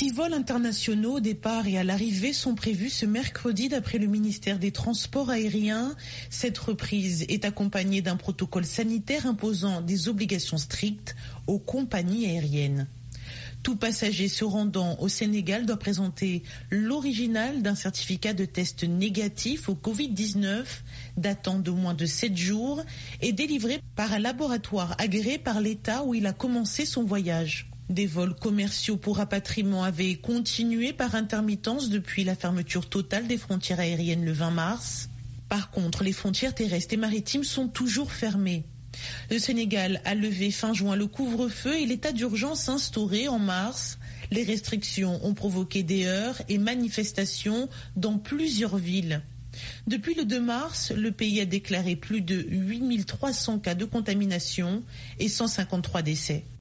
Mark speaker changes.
Speaker 1: 6 vols internationaux au départ et à l'arrivée sont prévus ce mercredi d'après le ministère des Transports aériens. Cette reprise est accompagnée d'un protocole sanitaire imposant des obligations strictes aux compagnies aériennes. Tout passager se rendant au Sénégal doit présenter l'original d'un certificat de test négatif au Covid-19 datant de moins de 7 jours et délivré par un laboratoire agréé par l'État où il a commencé son voyage. Des vols commerciaux pour rapatriement avaient continué par intermittence depuis la fermeture totale des frontières aériennes le 20 mars. Par contre, les frontières terrestres et maritimes sont toujours fermées. Le Sénégal a levé fin juin le couvre-feu et l'état d'urgence instauré en mars. Les restrictions ont provoqué des heurts et manifestations dans plusieurs villes. Depuis le 2 mars, le pays a déclaré plus de 8300 cas de contamination et 153 décès.